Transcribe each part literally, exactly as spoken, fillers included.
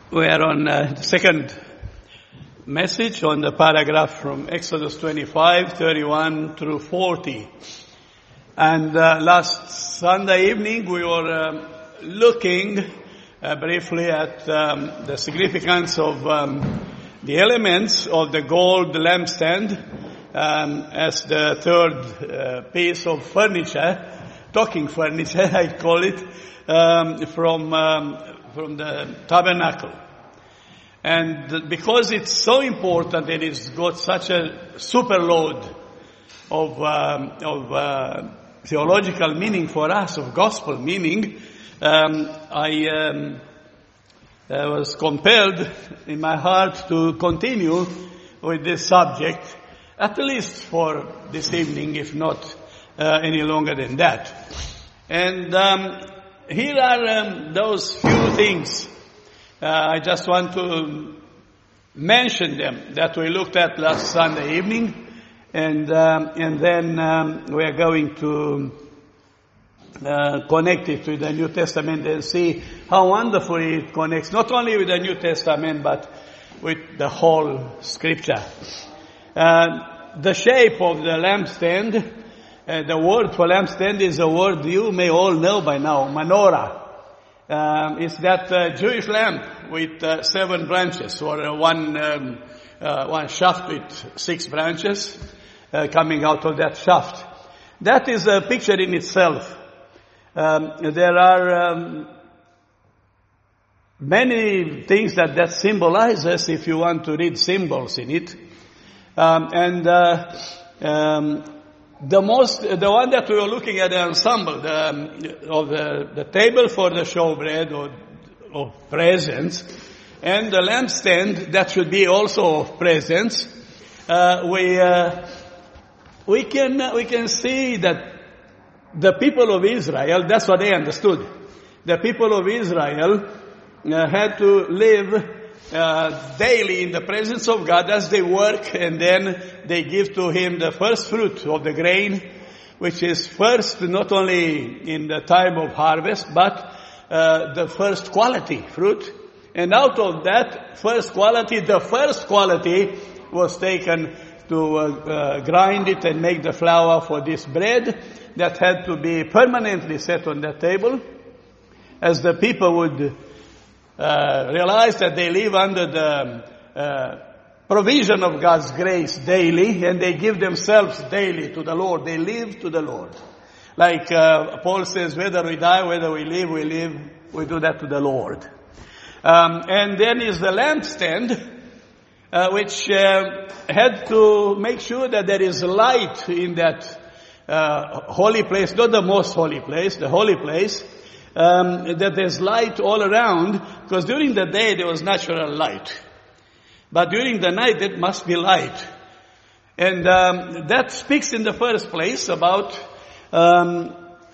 We are on uh, the second message on the paragraph from Exodus twenty-five, thirty-one through forty. And uh, last Sunday evening we were um, looking uh, briefly at um, the significance of um, the elements of the gold lampstand um, as the third uh, piece of furniture, talking furniture I call it, um, from um, from the tabernacle. And because it's so important and it's got such a super load of, um, of uh, theological meaning for us, of gospel meaning, um, I um, uh, was compelled in my heart to continue with this subject, at least for this evening, if not uh, any longer than that. And um, here are um, those few things. Uh, I just want to mention them that we looked at last Sunday evening, and um, and then um, we are going to uh, connect it with the New Testament and see how wonderfully it connects, not only with the New Testament, but with the whole Scripture. Uh, the shape of the lampstand, uh, the word for lampstand is a word you may all know by now, menorah. Um, it's that uh, Jewish lamp with uh, seven branches, or uh, one um, uh, one shaft with six branches uh, coming out of that shaft. That is a picture in itself. Um, there are um, many things that that symbolizes if you want to read symbols in it. Um, and uh, um, The most, the one that we were looking at, the ensemble, the, um, of the, the table for the showbread or of presents, and the lampstand that should be also of presents. Uh, we uh, we can uh, we can see that the people of Israel, that's what they understood. The people of Israel uh, had to live Uh, daily in the presence of God as they work, and then they give to Him the first fruit of the grain, which is first not only in the time of harvest, but uh, the first quality fruit. And out of that first quality, the first quality was taken to uh, uh, grind it and make the flour for this bread that had to be permanently set on the table, as the people would Uh, realize that they live under the uh, provision of God's grace daily, and they give themselves daily to the Lord. They live to the Lord. Like uh, Paul says, whether we die, whether we live, we live, we do that to the Lord. Um, and then is the lampstand, uh, which uh, had to make sure that there is light in that uh, holy place, not the most holy place, the holy place. Um, that there's light all around, because during the day there was natural light. But during the night it must be light. And um, that speaks in the first place about um,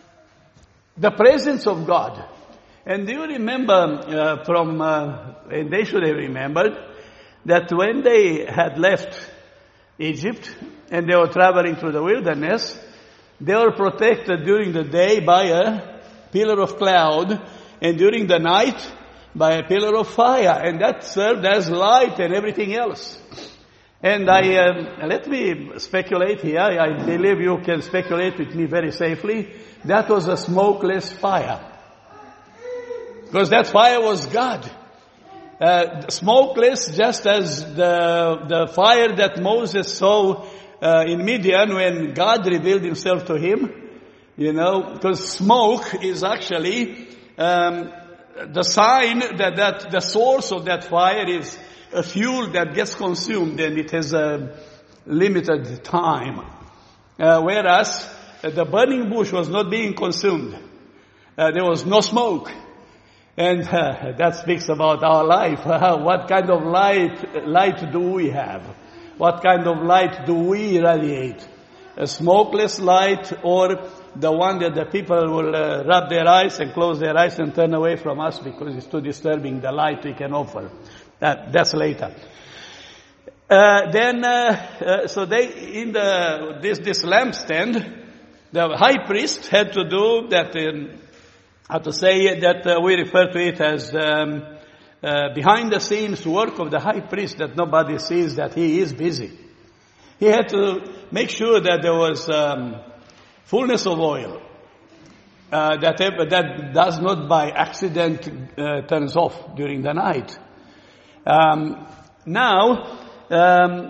the presence of God. And do you remember uh, from, uh, and they should have remembered, that when they had left Egypt and they were traveling through the wilderness, they were protected during the day by a pillar of cloud, and during the night by a pillar of fire, and that served as light and everything else. And I um, let me speculate here. I believe you can speculate with me very safely. That was a smokeless fire, because that fire was God. Uh, smokeless, just as the the fire that Moses saw uh, in Midian when God revealed Himself to him. You know, because smoke is actually um, the sign that, that the source of that fire is a fuel that gets consumed, and it has a limited time. Uh, whereas uh, the burning bush was not being consumed. Uh, there was no smoke. And uh, that speaks about our life. What kind of light, light do we have? What kind of light do we radiate? A smokeless light, or the one that the people will uh, rub their eyes and close their eyes and turn away from us because it's too disturbing, the light we can offer. That, that's later. Uh, then, uh, uh, so they, in the, this, this lampstand, the high priest had to do that, in, how to say that uh, we refer to it as um, uh, behind the scenes work of the high priest that nobody sees that he is busy. He had to make sure that there was um, fullness of oil, uh, that that does not by accident uh, turns off during the night. Um, now, um,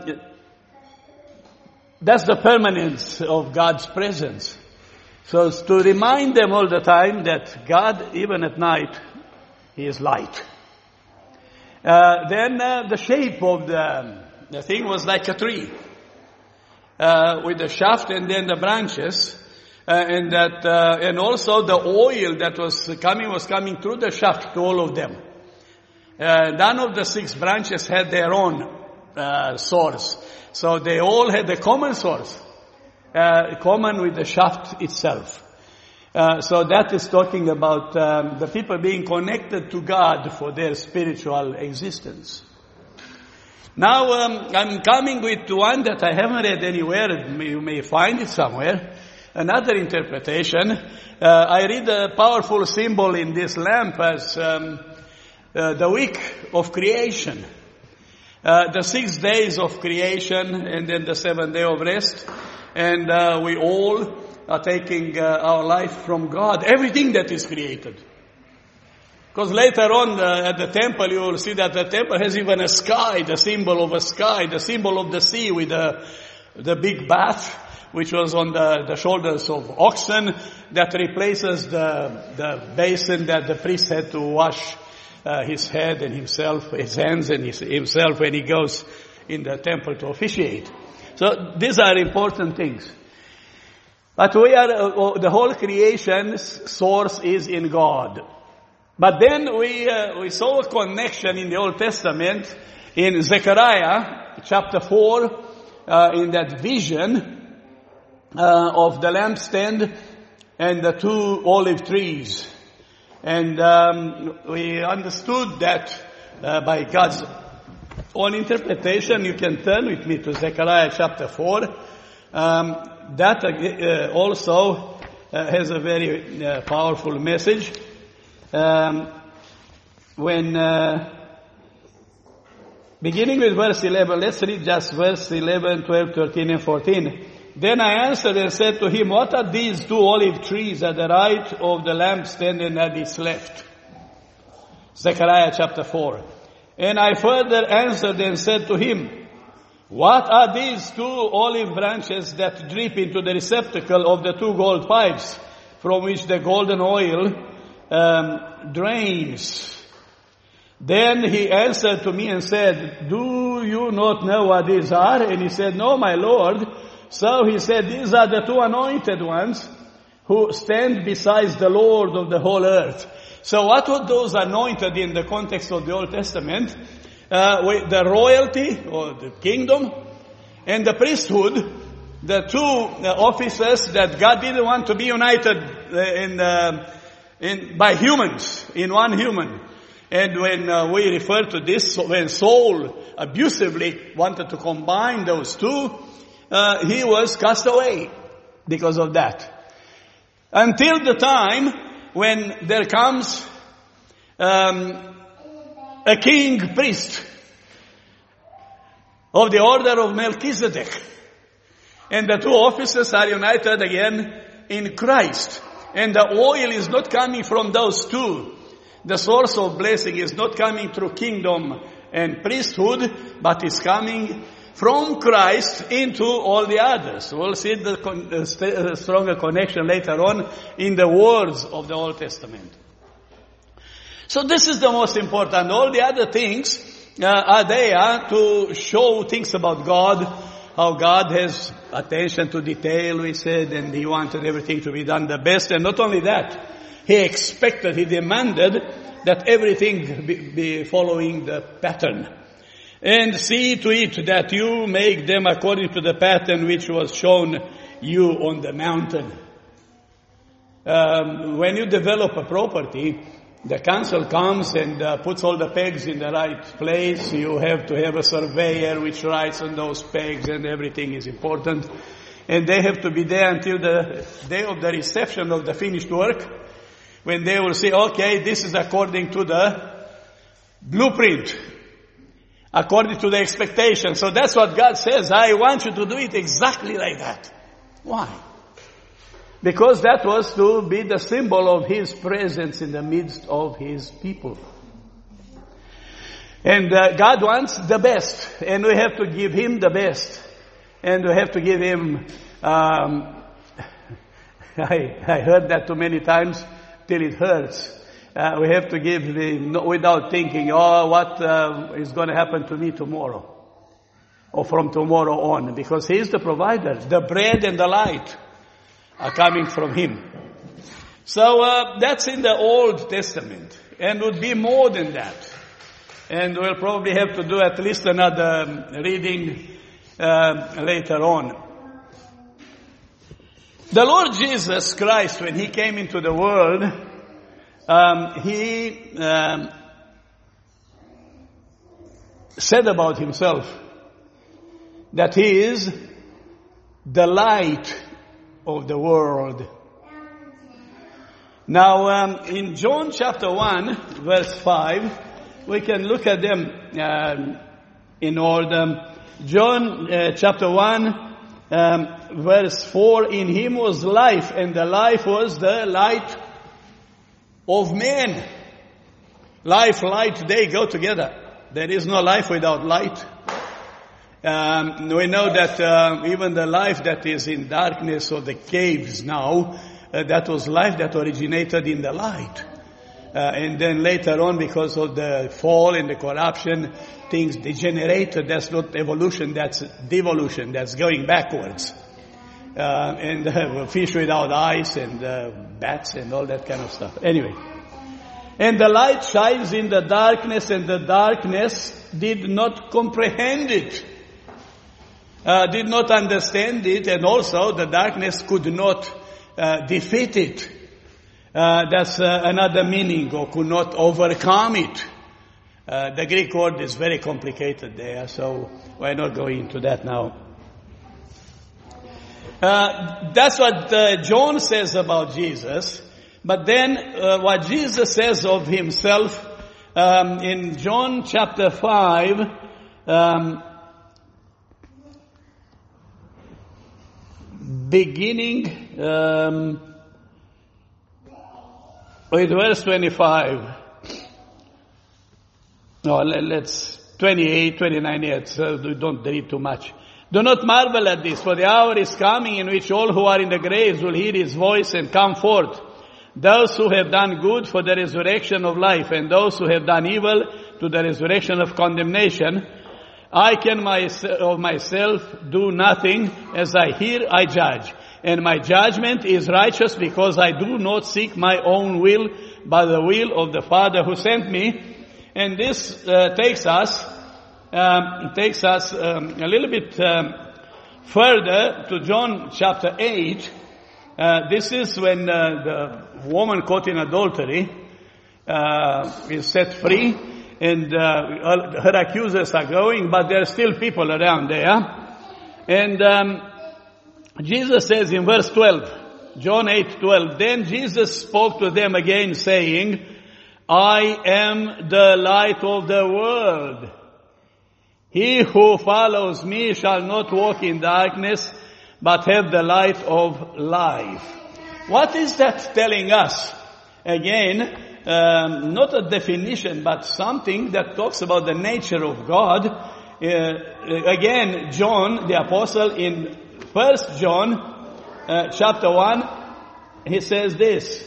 that's the permanence of God's presence. So it's to remind them all the time that God, even at night, He is light. Uh, then uh, the shape of the, the thing was like a tree. Uh, with the shaft and then the branches. Uh, and that, uh, and also the oil that was coming was coming through the shaft to all of them. Uh, none of the six branches had their own uh, source. So they all had a common source. Uh, common with the shaft itself. Uh, so that is talking about um, the people being connected to God for their spiritual existence. Now um, I'm coming with one that I haven't read anywhere. You may find it somewhere. Another interpretation. Uh, I read a powerful symbol in this lamp as um, uh, the week of creation. Uh, the six days of creation and then the seventh day of rest. And uh, we all are taking uh, our life from God. Everything that is created. Because later on uh, at the temple you will see that the temple has even a sky, the symbol of a sky, the symbol of the sea with the, the big bath, which was on the, the shoulders of oxen, that replaces the, the basin that the priest had to wash uh, his head and himself, his hands and his, himself when he goes in the temple to officiate. So these are important things. But we are, uh, the whole creation's source is in God. But then we uh, we saw a connection in the Old Testament in Zechariah chapter four, uh, in that vision uh, of the lampstand and the two olive trees. And um, we understood that uh, by God's own interpretation. You can turn with me to Zechariah chapter four. Um, that uh, also uh, has a very uh, powerful message. Um, when, uh, beginning with verse eleven, let's read just verse eleven, twelve, thirteen, and fourteen. Then I answered and said to him, what are these two olive trees at the right of the lampstand and at its left? Zechariah chapter four. And I further answered and said to him, what are these two olive branches that drip into the receptacle of the two gold pipes from which the golden oil um, drains? Then he answered to me and said, do you not know what these are? And he said, no, my Lord. So he said, these are the two anointed ones who stand beside the Lord of the whole earth. So what were those anointed in the context of the Old Testament? Uh, with the royalty or the kingdom and the priesthood, the two uh, offices that God didn't want to be united uh, in, uh, in by humans, in one human. And when uh, we refer to this, when Saul abusively wanted to combine those two, uh, he was cast away because of that. Until the time when there comes um, a king priest of the order of Melchizedek. And the two offices are united again in Christ. And the oil is not coming from those two. The source of blessing is not coming through kingdom and priesthood, but is coming from Christ into all the others. We'll see the, con- the st- uh, stronger connection later on in the words of the Old Testament. So this is the most important. All the other things uh, are there to show things about God, how God has attention to detail, we said, and He wanted everything to be done the best. And not only that, He expected, He demanded that everything be, be following the pattern. And see to it that you make them according to the pattern which was shown you on the mountain. Um, when you develop a property, the council comes and uh, puts all the pegs in the right place. You have to have a surveyor which writes on those pegs, and everything is important. And they have to be there until the day of the reception of the finished work, when they will say, okay, this is according to the blueprint according to the expectation. So that's what God says. I want you to do it exactly like that. Why? Because that was to be the symbol of His presence in the midst of His people. And uh, God wants the best, and we have to give Him the best. And we have to give Him, um, I, I heard that too many times till it hurts. Uh, we have to give the, no, without thinking, oh, what uh, is going to happen to me tomorrow? Or from tomorrow on. Because He is the provider. The bread and the light are coming from Him. So uh, that's in the Old Testament. And would be more than that. And we'll probably have to do at least another reading uh, later on. The Lord Jesus Christ, when He came into the world, um, He um, said about Himself that He is the light of the world. Now, um, in John chapter one, verse five, we can look at them um, in order. John uh, chapter one, um, verse four, in Him was life, and the life was the light of men. Life, light, they go together. There is no life without light. Um, we know that uh, even the life that is in darkness or the caves now, uh, that was life that originated in the light. Uh, and then later on, because of the fall and the corruption, things degenerated. That's not evolution, that's devolution, that's going backwards. Uh, and uh, fish without eyes and uh, bats and all that kind of stuff. Anyway. And the light shines in the darkness, and the darkness did not comprehend it. Uh, did not understand it, and also the darkness could not uh, defeat it. Uh, that's uh, another meaning, or could not overcome it. Uh, the Greek word is very complicated there, so we're not going into that now. Uh, that's what uh, John says about Jesus. But then uh, what Jesus says of Himself um, in John chapter five, um, beginning um, with verse twenty-five. No, let's, twenty-eight, twenty-nine, yet, so don't read too much. Do not marvel at this, for the hour is coming in which all who are in the graves will hear His voice and come forth. Those who have done good for the resurrection of life, and those who have done evil to the resurrection of condemnation. I can myself, of myself do nothing. As I hear, I judge. And my judgment is righteous, because I do not seek my own will, but the will of the Father who sent me. And this uh, takes us, um, takes us um, a little bit um, further to John chapter eight. Uh, this is when uh, the woman caught in adultery uh, is set free, and uh, her accusers are going, but there are still people around there. And um, Jesus says in verse twelve, John eight twelve, then Jesus spoke to them again, saying, I am the light of the world. He who follows me shall not walk in darkness, but have the light of life. What is that telling us? Again, um, not a definition, but something that talks about the nature of God. Uh, again, John, the apostle, in First John uh, chapter one, he says this.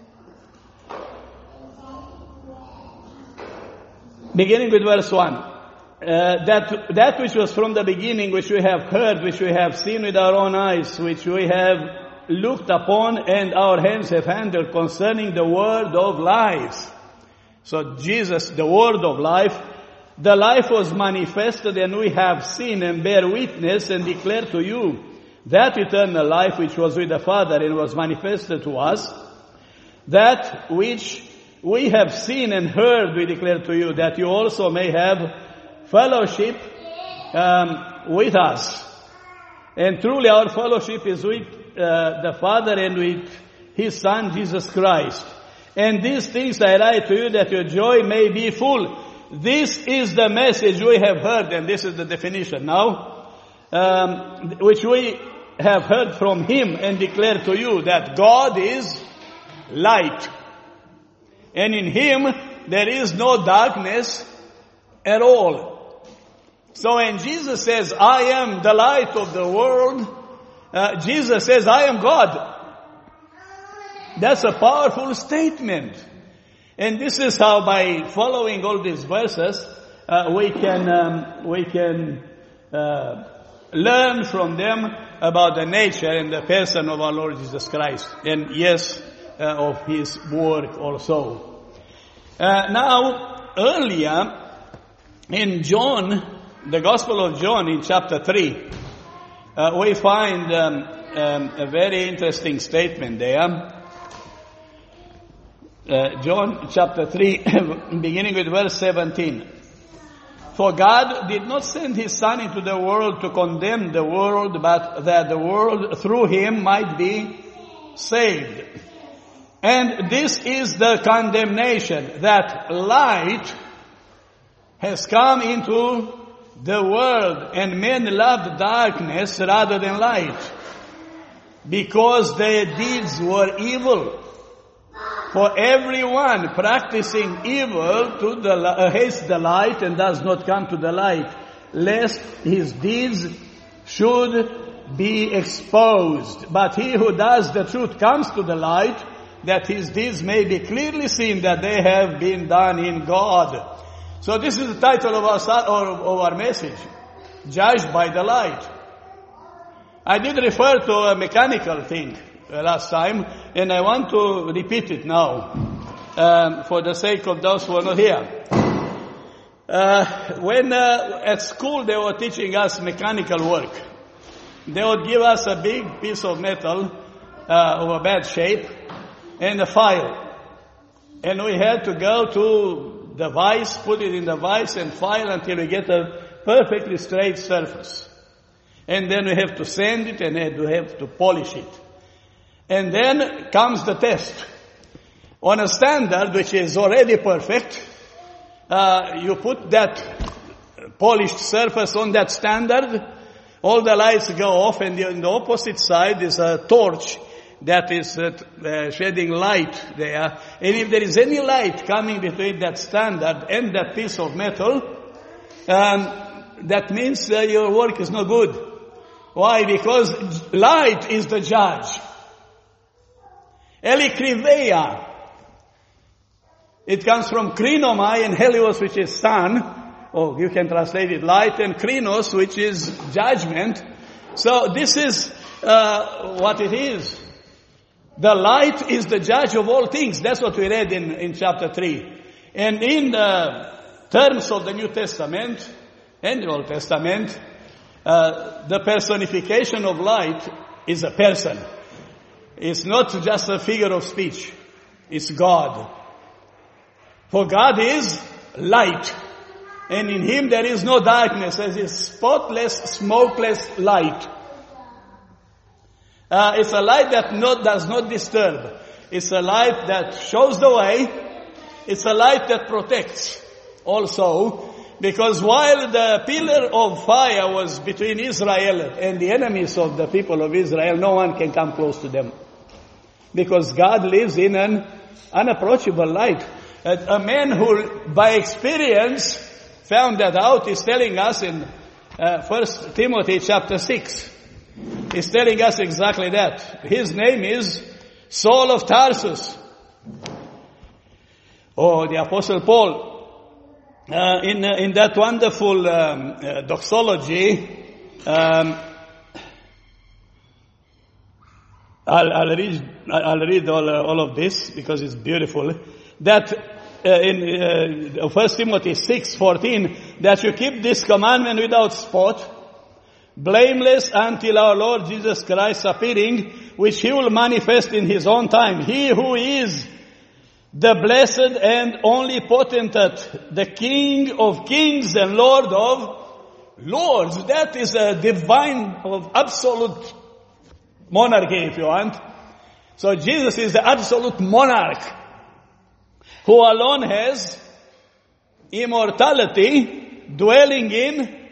Beginning with verse one. Uh, that that which was from the beginning, which we have heard, which we have seen with our own eyes, which we have looked upon and our hands have handled, concerning the word of life. So Jesus, the word of life, the life was manifested, and we have seen and bear witness and declare to you that eternal life which was with the Father and was manifested to us, that which we have seen and heard we declare to you, that you also may have fellowship um, with us. And truly our fellowship is with uh, the Father and with His Son, Jesus Christ. And these things I write to you, that your joy may be full. this is the message we have heard, and this is the definition now, um, which we have heard from him and declare to you, that God is light. And in him there is no darkness at all. So when Jesus says, I am the light of the world, uh, Jesus says, I am God. That's a powerful statement. And this is how, by following all these verses, uh, we can um, we can uh, learn from them about the nature and the person of our Lord Jesus Christ, and yes, uh, of his work also. Uh, now, earlier in John, the Gospel of John, in chapter three, uh, we find um, um, a very interesting statement there. Uh, John chapter three, beginning with verse seventeen. For God did not send his Son into the world to condemn the world, but that the world through him might be saved. And this is the condemnation, that light has come into the world, and men loved darkness rather than light, because their deeds were evil. For everyone practicing evil to the, uh, hates the light and does not come to the light, lest his deeds should be exposed. But he who does the truth comes to the light, that his deeds may be clearly seen that they have been done in God. So this is the title of our, of our message, Judged by the Light. I did refer to a mechanical thing last time, and I want to repeat it now, um, for the sake of those who are not here. Uh, when uh, at school they were teaching us mechanical work, they would give us a big piece of metal uh, of a bad shape and a file, and we had to go to the vise, put it in the vise and file until we get a perfectly straight surface, and then we have to sand it and then we have to polish it. And then comes the test. On a standard which is already perfect, uh, you put that polished surface on that standard, all the lights go off, and on the opposite side is a torch that is uh, uh, shedding light there. And if there is any light coming between that standard and that piece of metal, um, that means uh, your work is no good. Why? Because light is the judge. Elikriveia. It comes from krinomai and helios, which is sun. Oh, you can translate it light, and krinos, which is judgment. So this is uh, what it is. The light is the judge of all things. That's what we read in, in chapter three. And in the terms of the New Testament and the Old Testament, uh, the personification of light is a person. It's not just a figure of speech. It's God. For God is light. And in him there is no darkness, as is spotless, smokeless light. Uh, it's a light that not, does not disturb. It's a light that shows the way. It's a light that protects also. Because while the pillar of fire was between Israel and the enemies of the people of Israel, no one can come close to them. Because God lives in an unapproachable light. A, a man who, by experience, found that out is telling us in uh, First Timothy chapter six. He's telling us exactly that. His name is Saul of Tarsus. Oh, the Apostle Paul, uh, in uh, in that wonderful um, uh, doxology, um, I'll, I'll read, I'll read all, uh, all of this because it's beautiful. That uh, in uh, First Timothy six fourteen, that you keep this commandment without spot, blameless until our Lord Jesus Christ appearing, which he will manifest in his own time. He who is the blessed and only potentate, the King of kings and Lord of lords. That is a divine of absolute monarchy, if you want. So Jesus is the absolute monarch, who alone has immortality, dwelling in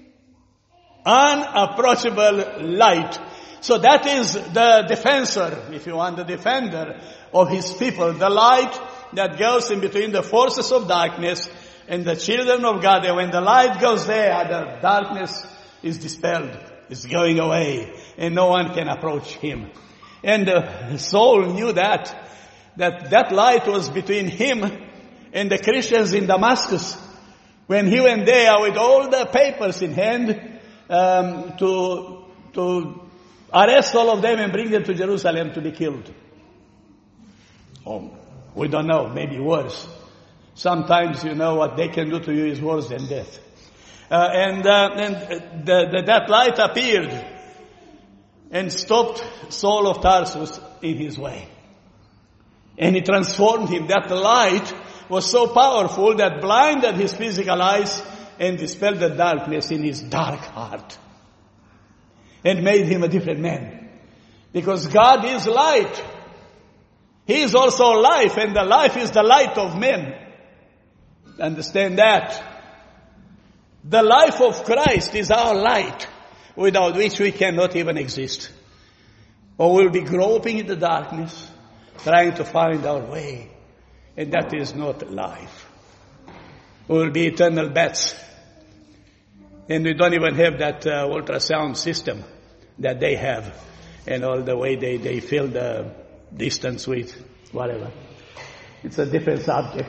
unapproachable light. So that is the defensor, if you want, the defender of his people, the light that goes in between the forces of darkness and the children of God. And when the light goes there, the darkness is dispelled, is going away, and no one can approach him. And uh, Saul knew that, that that light was between him and the Christians in Damascus. When he went there with all the papers in hand um, to to arrest all of them and bring them to Jerusalem to be killed. Oh, we don't know, maybe worse. Sometimes, you know, what they can do to you is worse than death. Uh, and uh, and the, the, that light appeared and stopped Saul of Tarsus in his way. And it transformed him. That light was so powerful that blinded his physical eyes and dispelled the darkness in his dark heart. And made him a different man. Because God is light. He is also life, and the life is the light of men. Understand that. The life of Christ is our light, without which we cannot even exist. Or we'll be groping in the darkness, trying to find our way. And that is not life. We'll be eternal bats. And we don't even have that uh, ultrasound system that they have. And all the way they, they fill the distance with whatever. It's a different subject.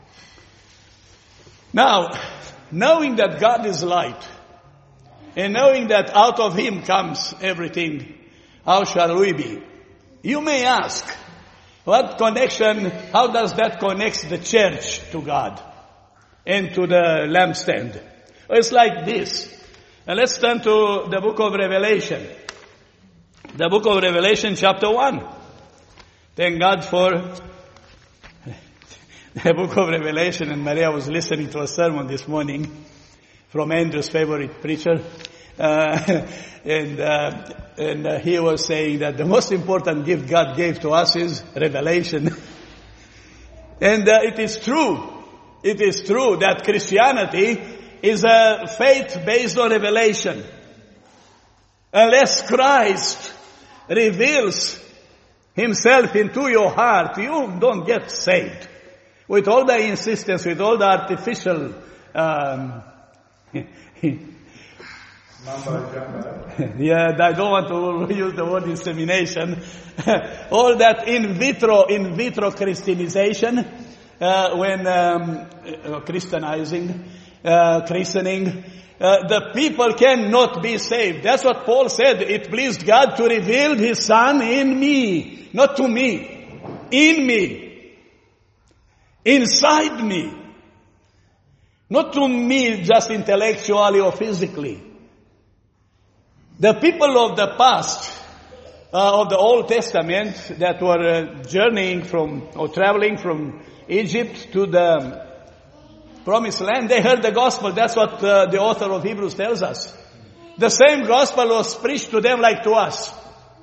Now, knowing that God is light, and knowing that out of Him comes everything, how shall we be? You may ask, what connection, how does that connect the church to God and to the lampstand? It's like this. And let's turn to the book of Revelation. The book of Revelation chapter one. Thank God for the book of Revelation. And Maria was listening to a sermon this morning from Andrew's favorite preacher. Uh, and uh, and uh, he was saying that the most important gift God gave to us is revelation. And uh, it is true. It is true that Christianity is a faith based on revelation. Unless Christ reveals Himself into your heart, you don't get saved. With all the insistence, with all the artificial um, yeah, I don't want to use the word insemination. All that in vitro, in vitro Christianization, uh, when um, uh, Christianizing, uh, christening, uh, the people cannot be saved. That's what Paul said. It pleased God to reveal His Son in me, not to me, in me, inside me, not to me just intellectually or physically. The people of the past, uh, of the Old Testament, that were uh, journeying from, or traveling from Egypt to the Promised Land, they heard the gospel. That's what uh, the author of Hebrews tells us. The same gospel was preached to them like to us.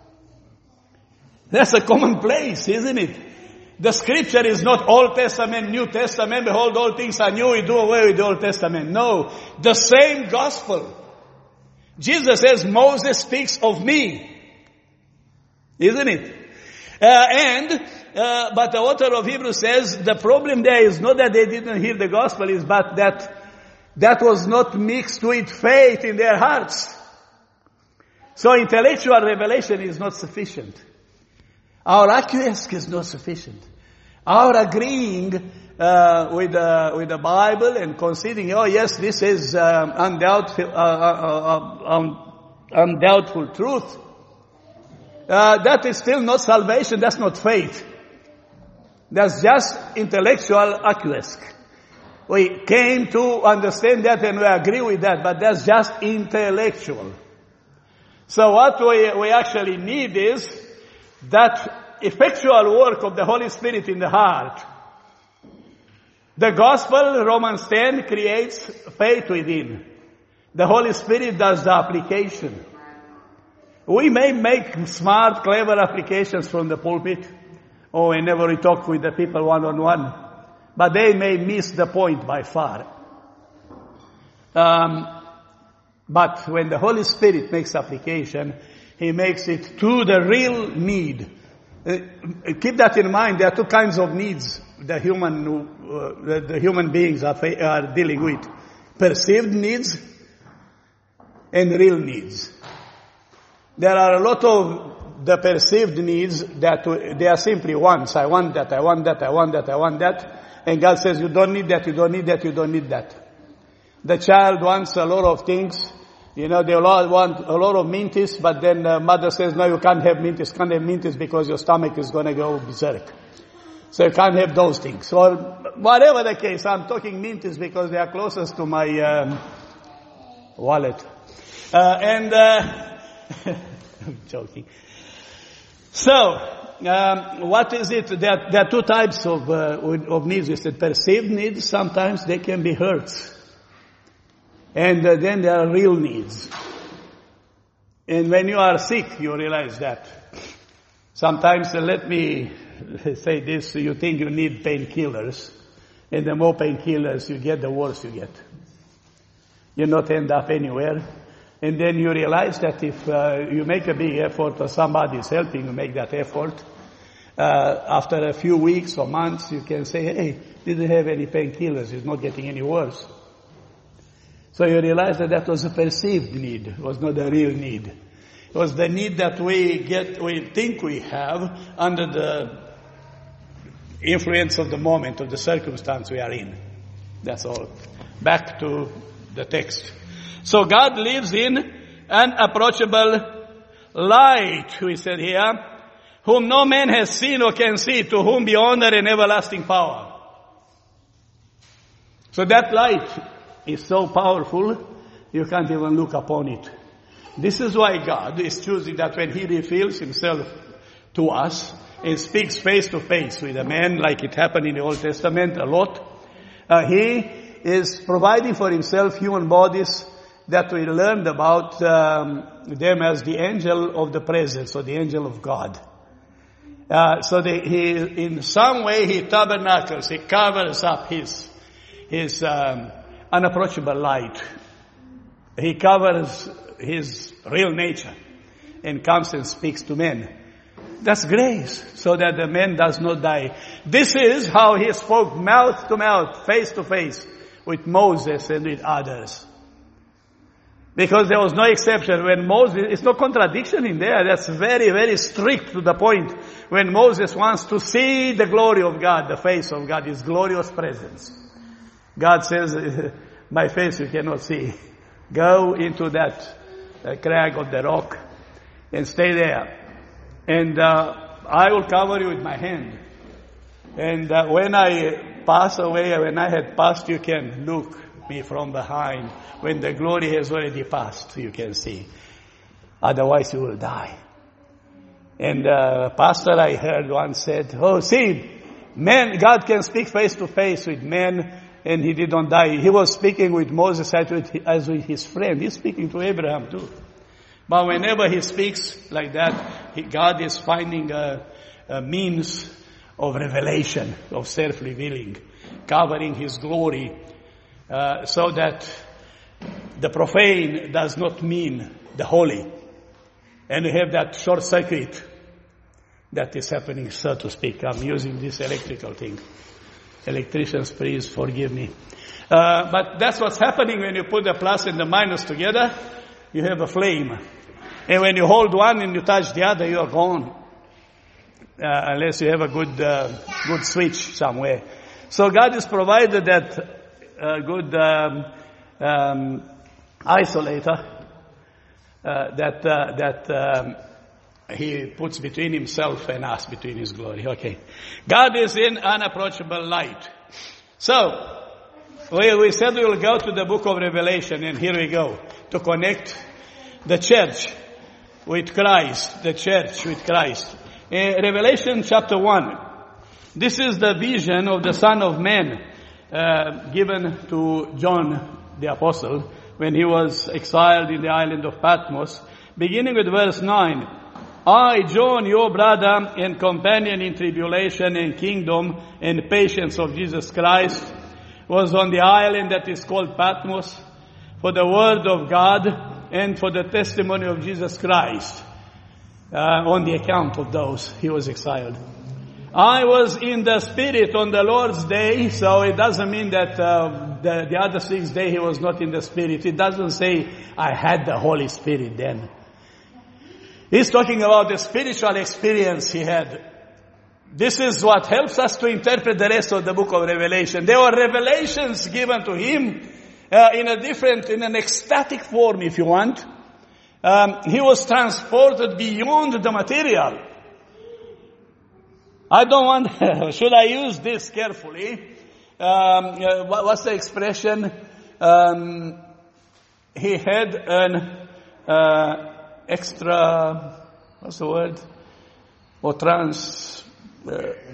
That's a commonplace, isn't it? The scripture is not Old Testament, New Testament. Behold, all things are new. We do away with the Old Testament. No, the same gospel. Jesus says, Moses speaks of me. Isn't it? Uh, and, uh, but the author of Hebrews says, the problem there is not that they didn't hear the gospel, is but that that was not mixed with faith in their hearts. So intellectual revelation is not sufficient. Our acquiesce is not sufficient. Our agreeing uh, with uh, with the Bible and conceding, oh yes, this is um, undoubtful, uh, uh, uh, um, undoubtful truth. Uh, that is still not salvation. That's not faith. That's just intellectual acquiesce. We came to understand that and we agree with that, but that's just intellectual. So what we we actually need is that effectual work of the Holy Spirit in the heart. The gospel, Romans ten, creates faith within. The Holy Spirit does the application. We may make smart, clever applications from the pulpit, or whenever we talk with the people one-on-one. but they may miss the point by far. Um, but when the Holy Spirit makes application, He makes it to the real need. Uh, keep that in mind. There are two kinds of needs the human, uh, the, the human beings are, are dealing with. Perceived needs and real needs. There are a lot of the perceived needs that they are simply wants. I want that, I want that, I want that, I want that. And God says, you don't need that, you don't need that, you don't need that. The child wants a lot of things. You know, they all want a lot of minties, but then the mother says, no, you can't have minties, can't have minties because your stomach is going to go berserk. So you can't have those things. Or whatever the case, I'm talking minties because they are closest to my um, wallet. Uh, and, uh, I'm joking. So, um, what is it? There, there are two types of, uh, of needs. We said perceived needs, sometimes they can be hurts. And uh, then there are real needs. And when you are sick, you realize that. Sometimes, uh, let me say this, you think you need painkillers. And the more painkillers you get, the worse you get. You not end up anywhere. And then you realize that if uh, you make a big effort or somebody is helping you make that effort, uh, after a few weeks or months, you can say, hey, didn't have any painkillers. It's not getting any worse. So you realize that that was a perceived need. It was not a real need. It was the need that we get, we think we have under the influence of the moment, of the circumstance we are in. That's all. Back to the text. So God lives in an approachable light, we said here, whom no man has seen or can see, to whom be honor and everlasting power. So that light is so powerful, you can't even look upon it. This is why God is choosing that when He reveals Himself to us and speaks face to face with a man, like it happened in the Old Testament a lot, uh, He is providing for Himself human bodies that we learned about um, them as the angel of the presence, or the angel of God. Uh, so the, he, in some way, He tabernacles, He covers up His, His, um, unapproachable light. He covers His real nature and comes and speaks to men. That's grace, so that the man does not die. This is how He spoke mouth to mouth, face to face with Moses and with others. Because there was no exception. When Moses, it's no contradiction in there. That's very, very strict to the point. When Moses wants to see the glory of God, the face of God, His glorious presence, God says, my face you cannot see. Go into that uh, crag of the rock and stay there. And uh, I will cover you with my hand. And uh, when I pass away, when I had passed, you can look me from behind. When the glory has already passed, you can see. Otherwise you will die. And uh, pastor I heard once said, oh, see, man, God can speak face to face with men, and he did not die. He was speaking with Moses as with his friend. He's speaking to Abraham too. But whenever he speaks like that, he, God is finding a, a means of revelation, of self-revealing, covering His glory, uh, so that the profane does not mean the holy. And we have that short circuit that is happening, so to speak. I'm using this electrical thing. Electricians, please forgive me. Uh, but that's what's happening when you put the plus and the minus together. You have a flame. And when you hold one and you touch the other, you are gone. Uh, unless you have a good, uh, good switch somewhere. So God has provided that uh, good um, um, isolator uh, that uh, that um, He puts between Himself and us, between His glory. Okay, God is in unapproachable light. So we, we said we will go to the book of Revelation, and here we go to connect the church with Christ, the church with Christ. Uh, Revelation chapter one. This is the vision of the Son of Man uh, given to John the Apostle when he was exiled in the island of Patmos. Beginning with verse nine. I, John, your brother and companion in tribulation and kingdom and patience of Jesus Christ, was on the island that is called Patmos for the word of God and for the testimony of Jesus Christ. Uh, on the account of those, he was exiled. I was in the Spirit on the Lord's day, so it doesn't mean that uh, the, the other six days he was not in the Spirit. It doesn't say, I had the Holy Spirit then. He's talking about the spiritual experience he had. This is what helps us to interpret the rest of the book of Revelation. There were revelations given to him uh, in a different, in an ecstatic form, if you want. Um, he was transported beyond the material. I don't want, should I use this carefully? Um, uh, what, what's the expression? Um, he had an uh, extra, what's the word? Or trans, uh,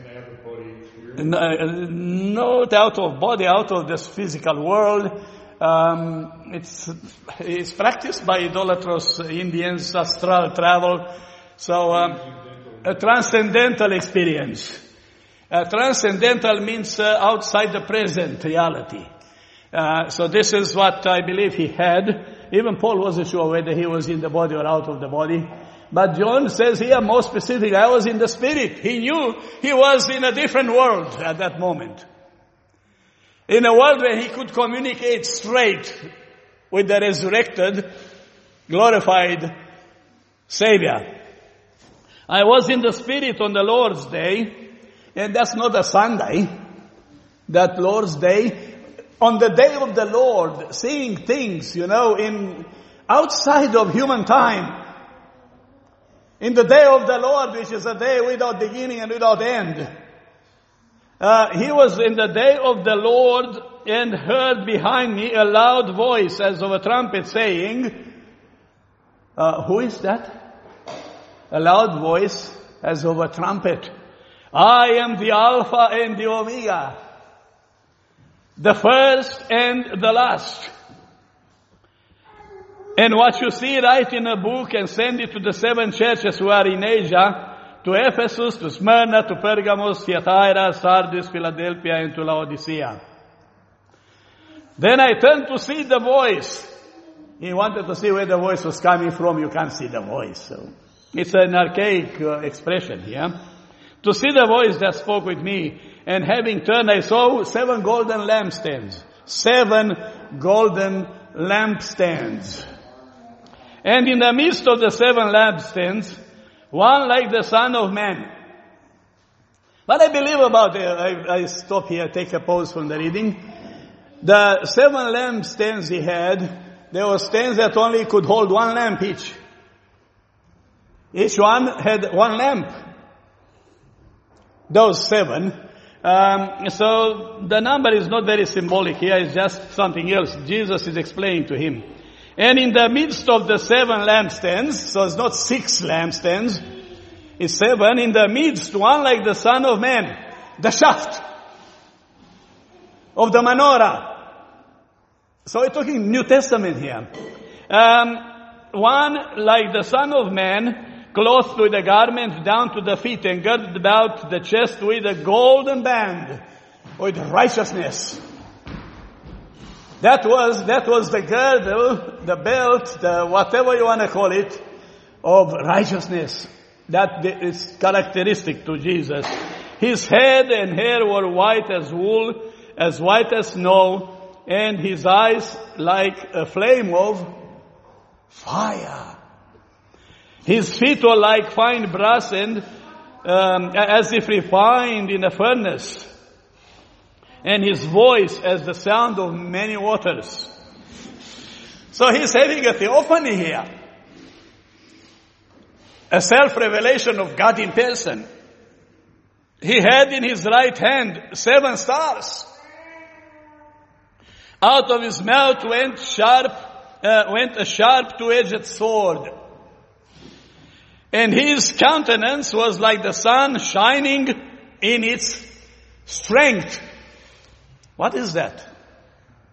no, not out of body, out of this physical world. Um, it's, it's practiced by idolatrous Indians, astral travel. So, um, a transcendental experience. Uh, transcendental means uh, outside the present reality. Uh, so this is what I believe he had. Even Paul wasn't sure whether he was in the body or out of the body. But John says here more specific, I was in the Spirit. He knew he was in a different world at that moment. In a world where he could communicate straight with the resurrected, glorified Savior. I was in the Spirit on the Lord's day, and that's not a Sunday, that Lord's day. On the day of the Lord, seeing things, you know, in outside of human time. In the day of the Lord, which is a day without beginning and without end. Uh, he was in the day of the Lord and heard behind me a loud voice as of a trumpet saying, uh, who is that? A loud voice as of a trumpet. I am the Alpha and the Omega, the first and the last. And what you see, write in a book and send it to the seven churches who are in Asia, to Ephesus, to Smyrna, to Pergamos, Thyatira, Sardis, Philadelphia, and to Laodicea. Then I turned to see the voice. He wanted to see where the voice was coming from. You can't see the voice. So it's an archaic uh, expression here. To see the voice that spoke with me, and having turned, I saw seven golden lampstands. Seven golden lampstands. And in the midst of the seven lampstands, one like the Son of Man. What I believe about it, I, I stop here, take a pause from the reading. The seven lampstands he had, there were stands that only could hold one lamp each. Each one had one lamp. Those seven. Um, so the number is not very symbolic here, it's just something else. Jesus is explaining to him. And in the midst of the seven lampstands, so it's not six lampstands, it's seven, in the midst, one like the Son of Man, the shaft of the menorah. So we're talking New Testament here. Um, one like the Son of Man, clothed with a garment down to the feet and girded about the chest with a golden band, with righteousness. That was, that was the girdle, the belt, the whatever you want to call it, of righteousness. That is characteristic to Jesus. His head and hair were white as wool, as white as snow, and his eyes like a flame of fire. His feet were like fine brass and um, as if refined in a furnace. And his voice as the sound of many waters. So he's having a theophany here. A self-revelation of God in person. He had in his right hand seven stars. Out of his mouth went sharp, uh, went a sharp two-edged sword. And his countenance was like the sun shining in its strength. What is that?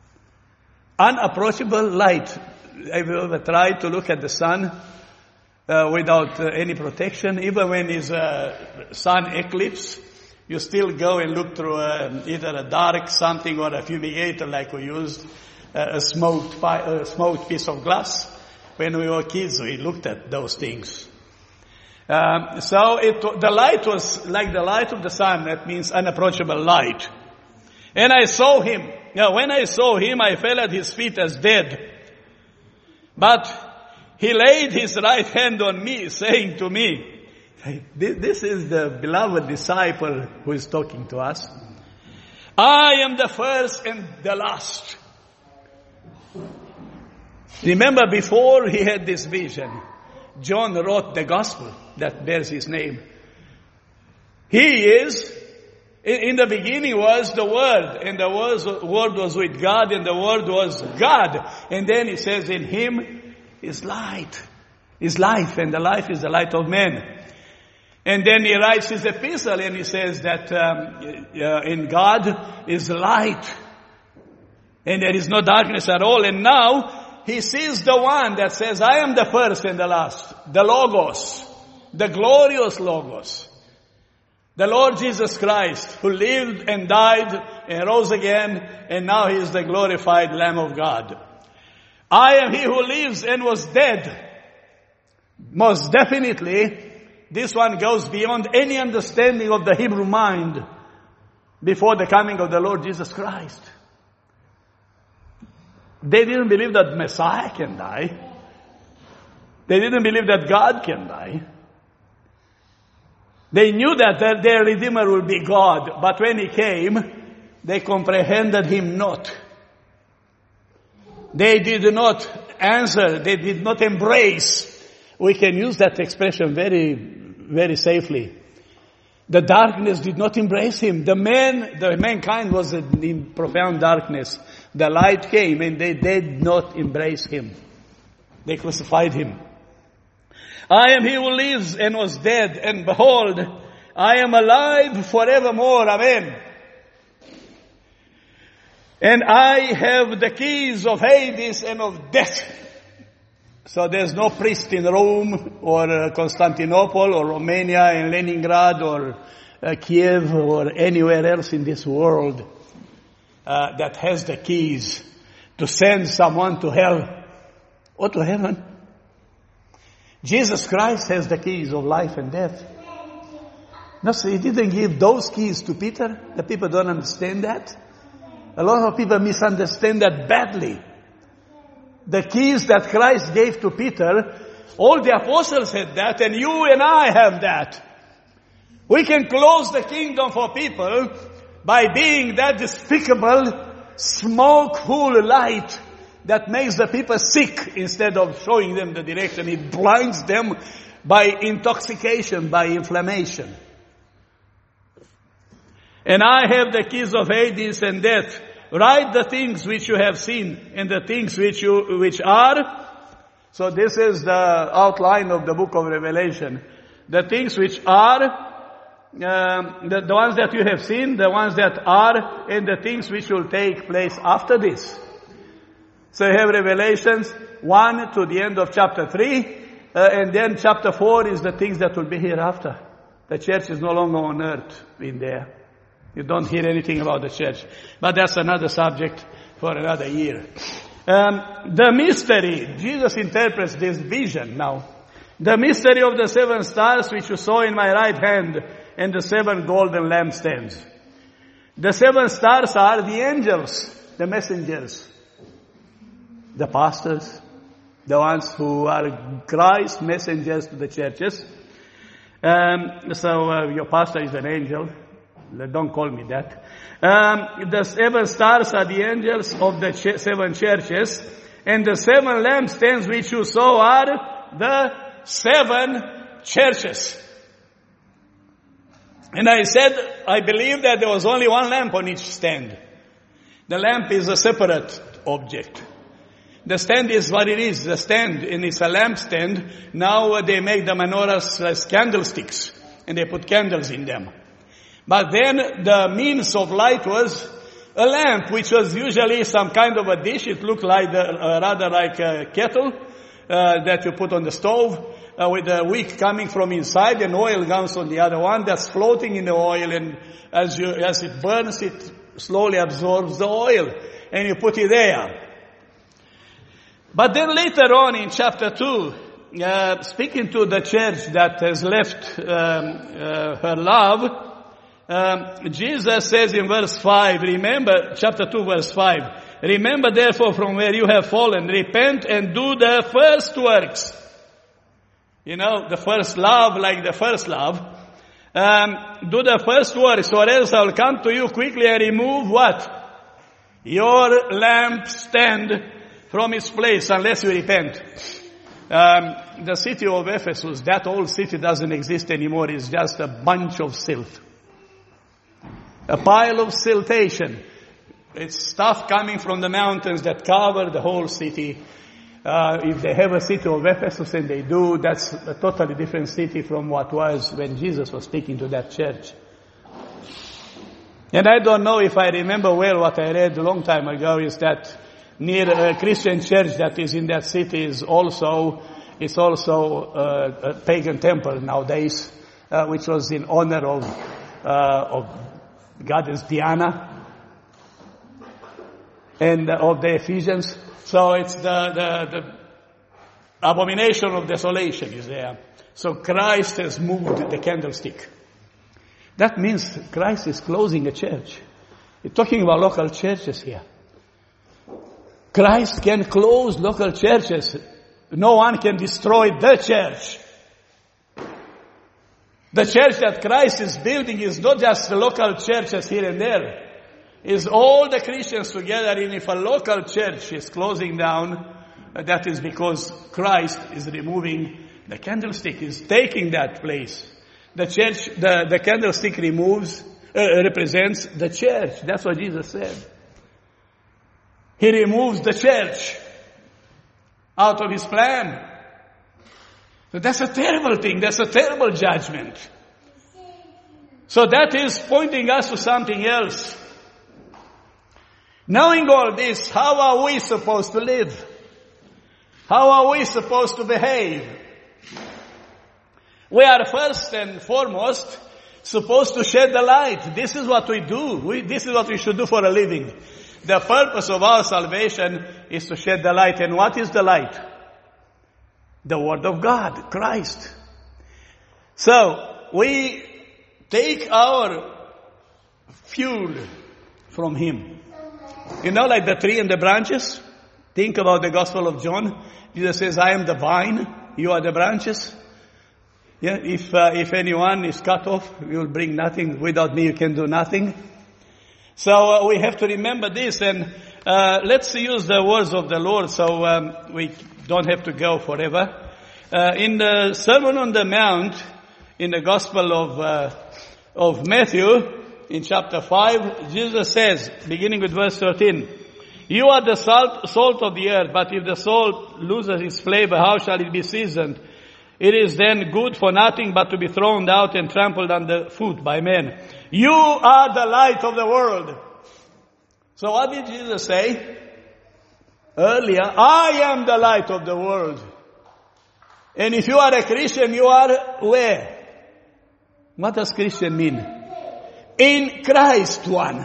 Unapproachable light. Have you ever tried to look at the sun? Uh, uh, without uh, any protection. Even when it's a sun eclipse, you still go and look through a, either a dark something or a fumigator like we used, uh, a smoked, fi- a smoked piece of glass. When we were kids, we looked at those things. Um, so it, the light was like the light of the sun. That means unapproachable light. And I saw him. Now, when I saw him, I fell at his feet as dead. But he laid his right hand on me, saying to me, this is the beloved disciple who is talking to us. I am the first and the last. Remember, before he had this vision, John wrote the gospel that bears his name. He is, in the beginning was the Word, and the Word was with God, and the Word was God. And then he says, in him is light, is life, and the life is the light of men. And then he writes his epistle, and he says that um, uh, in God is light, and there is no darkness at all. And now, he sees the one that says, I am the first and the last, the Logos, the glorious Logos, the Lord Jesus Christ, who lived and died and rose again, and now he is the glorified Lamb of God. I am he who lives and was dead. Most definitely, this one goes beyond any understanding of the Hebrew mind before the coming of the Lord Jesus Christ. They didn't believe that Messiah can die. They didn't believe that God can die. They knew that their Redeemer will be God, but when he came, they comprehended him not. They did not answer, they did not embrace. We can use that expression very, very safely. The darkness did not embrace him. The man, the mankind was in profound darkness. The light came and they did not embrace him. They crucified him. I am he who lives and was dead, and behold, I am alive forevermore. Amen. And I have the keys of Hades and of death. So there's no priest in Rome or uh, Constantinople or Romania and Leningrad or uh, Kiev or anywhere else in this world uh, that has the keys to send someone to hell or to heaven. Jesus Christ has the keys of life and death. No, so he didn't give those keys to Peter. The people don't understand that. A lot of people misunderstand that badly. The keys that Christ gave to Peter, all the apostles had that, and you and I have that. We can close the kingdom for people by being that despicable, smoke-full light that makes the people sick instead of showing them the direction. It blinds them by intoxication, by inflammation. And I have the keys of Hades and death. Write the things which you have seen and the things which you, which are. So this is the outline of the book of Revelation. The things which are, um, the, the ones that you have seen, the ones that are, and the things which will take place after this. So you have Revelations one to the end of chapter three, uh, and then chapter four is the things that will be hereafter. The church is no longer on earth in there. You don't hear anything about the church. But that's another subject for another year. Um, the mystery, Jesus interprets this vision now. The mystery of the seven stars which you saw in my right hand and the seven golden lampstands. The seven stars are the angels, the messengers, the pastors, the ones who are Christ's messengers to the churches. Um, so uh, your pastor is an angel. Don't call me that. Um, the seven stars are the angels of the ch- seven churches, and the seven lampstands which you saw are the seven churches. And I said, I believe that there was only one lamp on each stand. The lamp is a separate object. The stand is what it is, the stand, and it's a lamp stand. Now they make the menorahs as candlesticks, and they put candles in them. But then the means of light was a lamp, which was usually some kind of a dish. It looked like the, uh, rather like a kettle uh, that you put on the stove. uh, with a wick coming from inside and oil comes on the other one that's floating in the oil, and as you, as it burns, it slowly absorbs the oil and you put it there. But then later on in chapter two, uh, speaking to the church that has left um, uh, her love, um, Jesus says in verse five, remember, chapter two verse five, remember therefore from where you have fallen, repent and do the first works. You know, the first love, like the first love. Um, do the first works, or else I'll come to you quickly and remove what? Your lampstand from its place, unless you repent. Um, the city of Ephesus, that old city doesn't exist anymore. It's just a bunch of silt. A pile of siltation. It's stuff coming from the mountains that cover the whole city. Uh, if they have a city of Ephesus, and they do, that's a totally different city from what was when Jesus was speaking to that church. And I don't know if I remember well what I read a long time ago, is that near a Christian church that is in that city is also, it's also uh, a pagan temple nowadays, uh, which was in honor of, uh, of goddess Diana and uh, of the Ephesians. So it's the, the, the abomination of desolation is there. So Christ has moved the candlestick. That means Christ is closing a church. We're talking about local churches here. Christ can close local churches. No one can destroy the church. The church that Christ is building is not just the local churches here and there. It's all the Christians together. And if a local church is closing down, that is because Christ is removing the candlestick, is taking that place. The church, the, the candlestick removes, uh, represents the church. That's what Jesus said. He removes the church out of his plan. So that's a terrible thing. That's a terrible judgment. So that is pointing us to something else. Knowing all this, how are we supposed to live? How are we supposed to behave? We are first and foremost supposed to shed the light. This is what we do. We, this is what we should do for a living. The purpose of our salvation is to shed the light. And what is the light? The Word of God, Christ. So, we take our fuel from Him. You know, like the tree and the branches? Think about the Gospel of John. Jesus says, I am the vine, you are the branches. Yeah, if uh, if anyone is cut off, you will bring nothing. Without me, you can do nothing. So uh, we have to remember this, and uh, let's use the words of the Lord so um, we don't have to go forever. Uh, in the Sermon on the Mount, in the Gospel of uh, of Matthew, in chapter five, Jesus says, beginning with verse thirteen, you are the salt, salt of the earth, but if the salt loses its flavor, how shall it be seasoned? It is then good for nothing but to be thrown out and trampled underfoot by men. You are the light of the world. So what did Jesus say earlier? I am the light of the world. And if you are a Christian, you are where? What does Christian mean? In Christ one.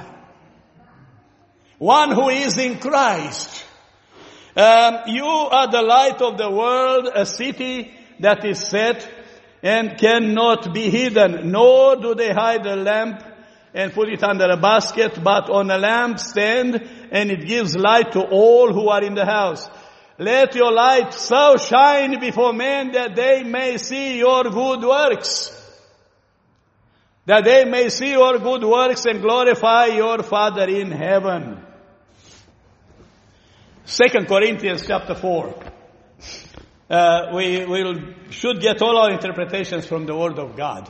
One who is in Christ. Um, you are the light of the world, a city that is set and cannot be hidden, nor do they hide a lamp and put it under a basket, but on a lampstand, and it gives light to all who are in the house. Let your light so shine before men that they may see your good works. That they may see your good works and glorify your Father in heaven. Second Corinthians chapter four. Uh, we will should get all our interpretations from the Word of God.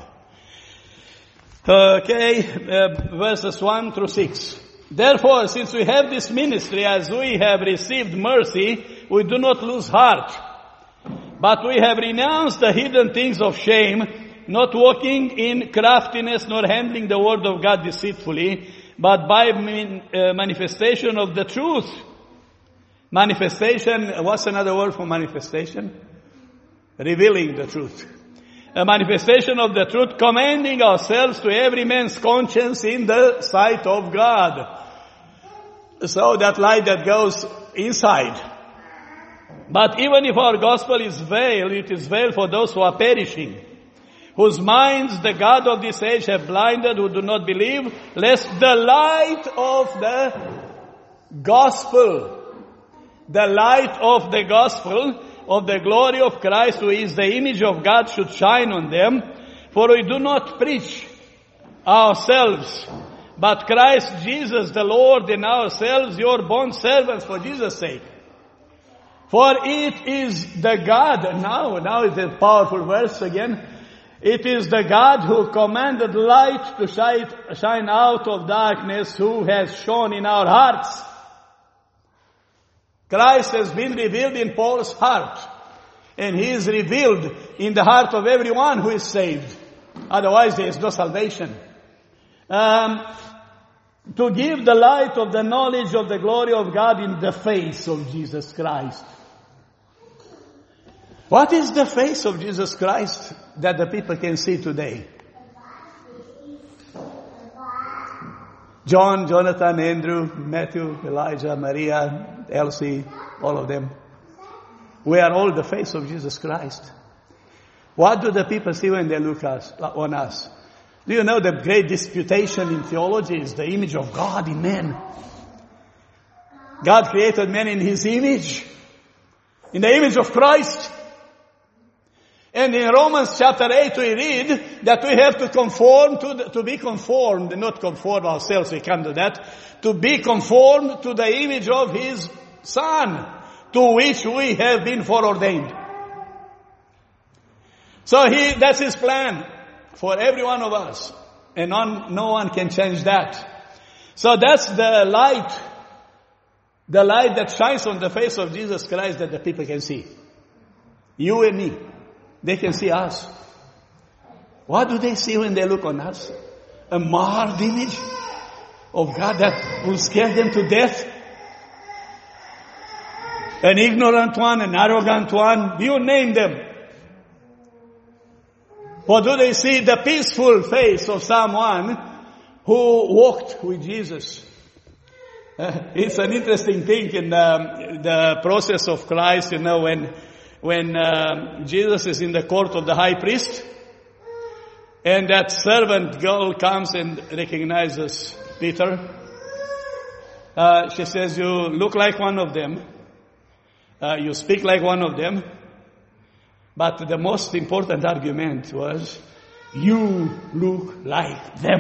Okay, uh, verses one through six. Therefore, since we have this ministry, as we have received mercy, we do not lose heart. But we have renounced the hidden things of shame, not walking in craftiness, nor handling the Word of God deceitfully, but by min, uh, manifestation of the truth. Manifestation, what's another word for manifestation? revealing the truth. A manifestation of the truth, commending ourselves to every man's conscience in the sight of God. So that light that goes inside. But even if our gospel is veiled, it is veiled for those who are perishing, whose minds the God of this age have blinded, who do not believe, lest the light of the gospel, the light of the gospel, of the glory of Christ, who is the image of God, should shine on them. For we do not preach ourselves, but Christ Jesus the Lord, and ourselves your bond servants for Jesus' sake. For it is the God, now, now it's a powerful verse again. It is the God who commanded light to shine, shine out of darkness, who has shone in our hearts. Christ has been revealed in Paul's heart, and he is revealed in the heart of everyone who is saved. Otherwise there is no salvation. Um, to give the light of the knowledge of the glory of God in the face of Jesus Christ. What is the face of Jesus Christ that the people can see today? John, Jonathan, Andrew, Matthew, Elijah, Maria, Elsie, all of them. We are all the face of Jesus Christ. What do the people see when they look us, on us? Do you know the great disputation in theology is the image of God in man? God created man in His image, in the image of Christ. And in Romans chapter eight we read that we have to conform to, the, to be conformed, not conform ourselves, we can't do that, to be conformed to the image of His Son, to which we have been foreordained. So He, that's His plan for every one of us. And on, no one can change that. So that's the light, the light that shines on the face of Jesus Christ that the people can see. You and me. They can see us. What do they see when they look on us? A marred image of God that will scare them to death? An ignorant one, an arrogant one, you name them. Or do they see the peaceful face of someone who walked with Jesus? Uh, it's an interesting thing in the, the process of Christ, you know, when when uh, Jesus is in the court of the high priest, and that servant girl comes and recognizes Peter. Uh, she says, you look like one of them. Uh, you speak like one of them. But the most important argument was, you look like them.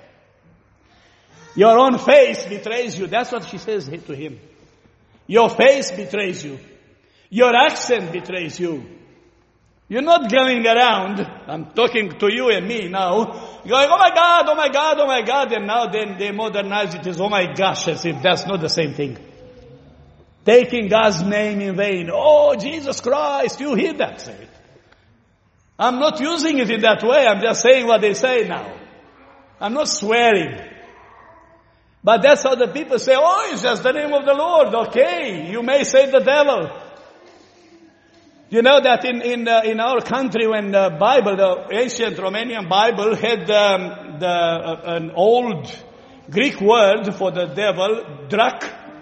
Your own face betrays you. That's what she says to him. Your face betrays you. Your accent betrays you. You're not going around, I'm talking to you and me now, going, oh my God, oh my God, oh my God, and now then they modernize it as, oh my gosh, as if that's not the same thing. Taking God's name in vain. Oh, Jesus Christ, you hear that say it. I'm not using it in that way, I'm just saying what they say now. I'm not swearing. But that's how the people say, oh, it's just the name of the Lord. Okay, you may say the devil. You know that in in uh, in our country, when the Bible, the ancient Romanian Bible, had um, the uh, an old Greek word for the devil, drak,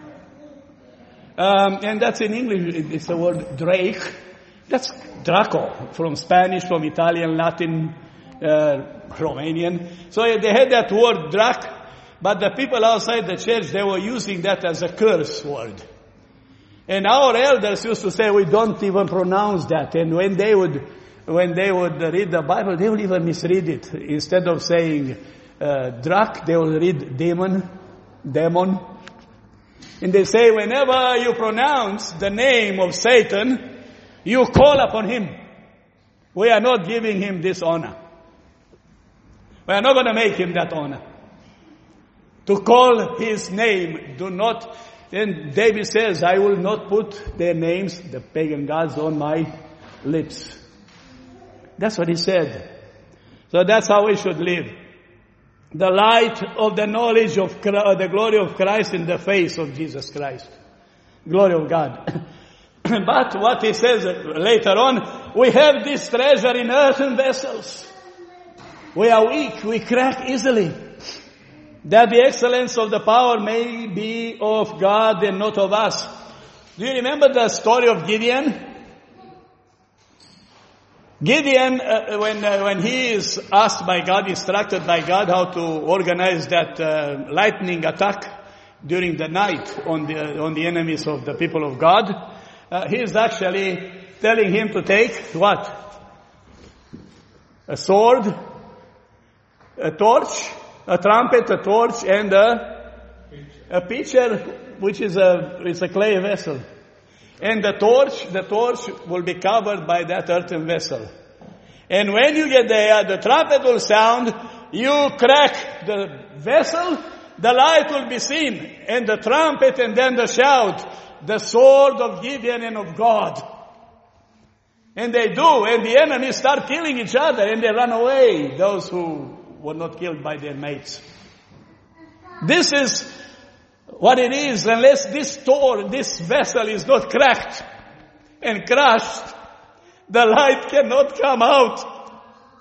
um, and that's in English. It's the word drake. That's Draco from Spanish, from Italian, Latin, uh, Romanian. So they had that word drak, but the people outside the church, they were using that as a curse word. And our elders used to say, we don't even pronounce that. And when they would, when they would read the Bible, they would even misread it. Instead of saying uh, drak, they would read demon, demon. And they say, whenever you pronounce the name of Satan, you call upon him. We are not giving him this honor. We are not going to make him that honor. To call his name, do not. Then David says, I will not put their names, the pagan gods, on my lips. That's what he said. So that's how we should live. The light of the knowledge of the glory of Christ in the face of Jesus Christ. Glory of God. But what he says later on, we have this treasure in earthen vessels. We are weak, we crack easily. That the excellence of the power may be of God and not of us. Do you remember the story of Gideon? Gideon, uh, when uh, when he is asked by God, instructed by God how to organize that uh, lightning attack during the night on the on the enemies of the people of God, uh, he is actually telling him to take what? A sword, a torch, a trumpet, a torch, and a, a pitcher, which is a it's a clay vessel. And the torch, the torch will be covered by that earthen vessel. And when you get there, the trumpet will sound, you crack the vessel, the light will be seen, and the trumpet, and then the shout, the sword of Gideon and of God. And they do, and the enemies start killing each other, and they run away, those who were not killed by their mates. This is what it is. Unless this door, this vessel is not cracked and crushed, the light cannot come out.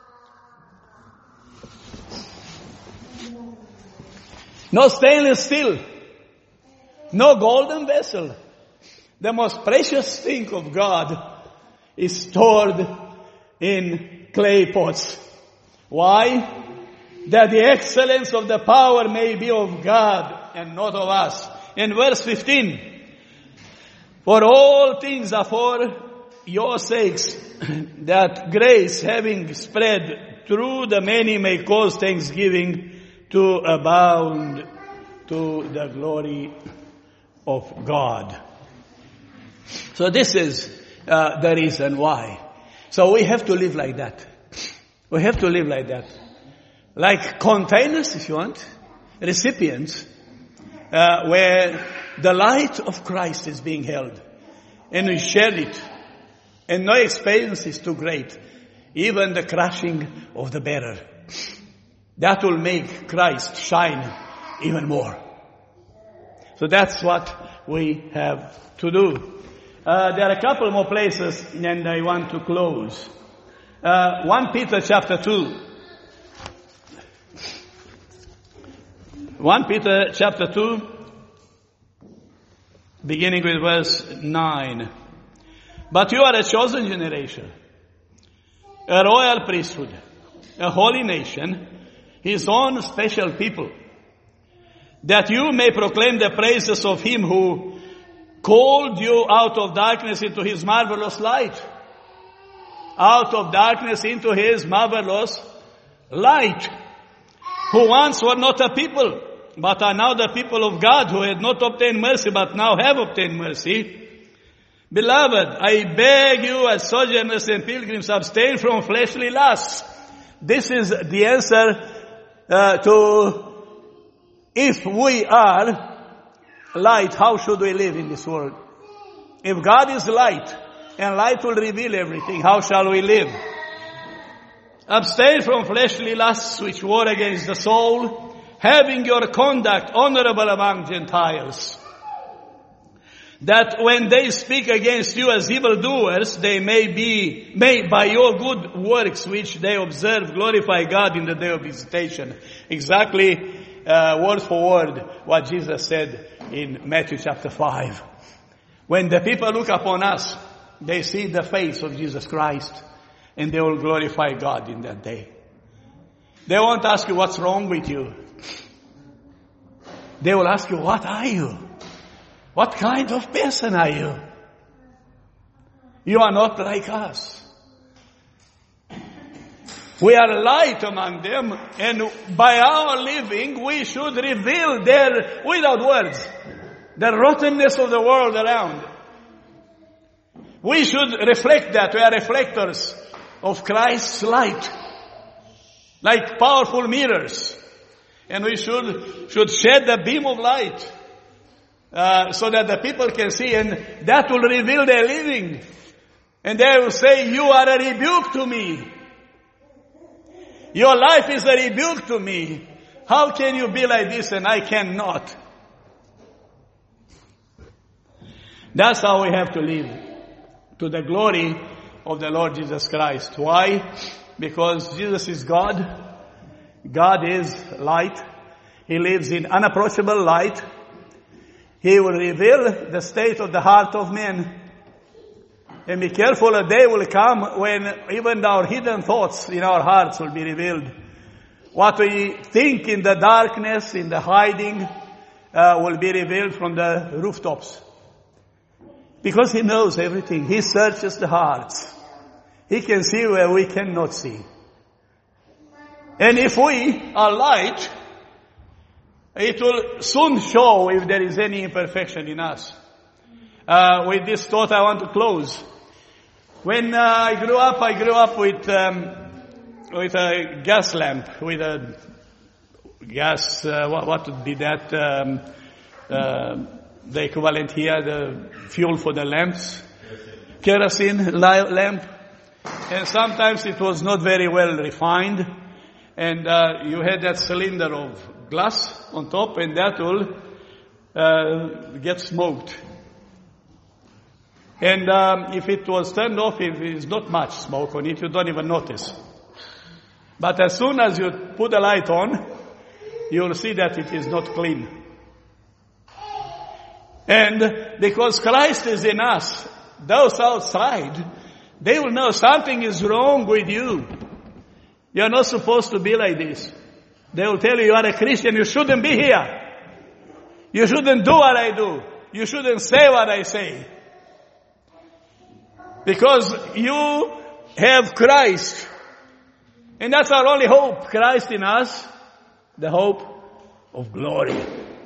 No stainless steel, no golden vessel. The most precious thing of God is stored in clay pots. Why? That the excellence of the power may be of God and not of us. In verse fifteen, for all things are for your sakes, that grace having spread through the many may cause thanksgiving to abound to the glory of God. So this is uh, the reason why. So we have to live like that. We have to live like that. Like containers, if you want, recipients, uh, where the light of Christ is being held. And we share it. And no expense is too great. Even the crushing of the bearer. That will make Christ shine even more. So that's what we have to do. Uh, there are a couple more places and I want to close. Uh, First Peter chapter two. First Peter chapter two, beginning with verse nine. But you are a chosen generation, a royal priesthood, a holy nation, his own special people, that you may proclaim the praises of him who called you out of darkness into his marvelous light. Out of darkness into his marvelous light. Who once were not a people, but are now the people of God, who had not obtained mercy, but now have obtained mercy. Beloved, I beg you as sojourners and pilgrims, abstain from fleshly lusts. This is the answer uh, to if we are light, how should we live in this world? If God is light, and light will reveal everything, how shall we live? Abstain from fleshly lusts which war against the soul, having your conduct honorable among Gentiles, that when they speak against you as evildoers, they may be, may by your good works which they observe glorify God in the day of visitation. Exactly uh, word for word what Jesus said in Matthew chapter five. When the people look upon us, they see the face of Jesus Christ, and they will glorify God in that day. They won't ask you what's wrong with you. They will ask you, what are you? What kind of person are you? You are not like us. We are light among them, and by our living we should reveal their, without words, the rottenness of the world around. We should reflect that. We are reflectors of Christ's light, like powerful mirrors. And we should, should shed the beam of light, uh, so that the people can see, and that will reveal their living. And they will say, you are a rebuke to me. Your life is a rebuke to me. How can you be like this and I cannot? That's how we have to live. to the glory of the Lord Jesus Christ. Why? Because Jesus is God. God is light. He lives in unapproachable light. He will reveal the state of the heart of men. And be careful, a day will come when even our hidden thoughts in our hearts will be revealed. What we think in the darkness, in the hiding, uh, will be revealed from the rooftops. Because He knows everything. He searches the hearts. He can see where we cannot see. And if we are light, it will soon show if there is any imperfection in us. Uh, with this thought I want to close. When uh, I grew up, I grew up with um, with a gas lamp, with a gas, uh, what, what would be that, um, uh, the equivalent here, the fuel for the lamps, kerosene lamp. And sometimes it was not very well refined. And uh, you had that cylinder of glass on top, and that will uh, get smoked. And um, if it was turned off, if there's not much smoke on it, you don't even notice. But as soon as you put the light on, you'll see that it is not clean. And because Christ is in us, those outside, they will know something is wrong with you. You're not supposed to be like this. They will tell you you are a Christian, you shouldn't be here. You shouldn't do what I do. You shouldn't say what I say. Because you have Christ. And that's our only hope. Christ in us, the hope of glory.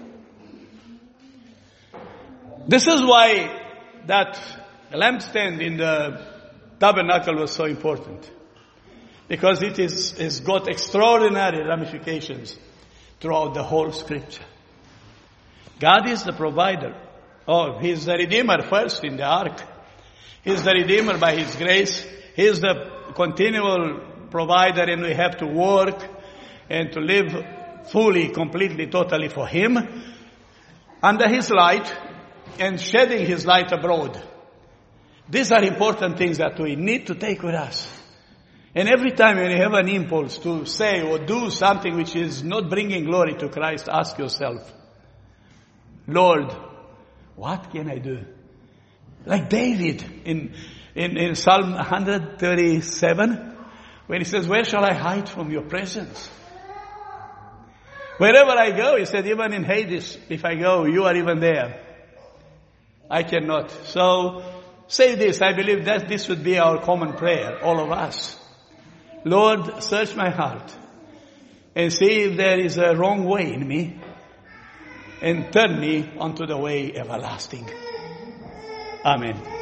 This is why that lampstand in the tabernacle was so important. Because it is, has got extraordinary ramifications throughout the whole Scripture. God is the provider. Oh, He's the Redeemer first in the ark. He's the Redeemer by His grace. He's the continual provider, and we have to work and to live fully, completely, totally for Him under His light and shedding His light abroad. These are important things that we need to take with us. And every time when you have an impulse to say or do something which is not bringing glory to Christ, ask yourself, Lord, what can I do? Like David in, in, in Psalm one thirty-seven, when he says, where shall I hide from your presence? Wherever I go, he said, even in Hades, if I go, you are even there. I cannot. So, say this, I believe that this would be our common prayer, all of us. Lord, search my heart and see if there is a wrong way in me and turn me onto the way everlasting. Amen.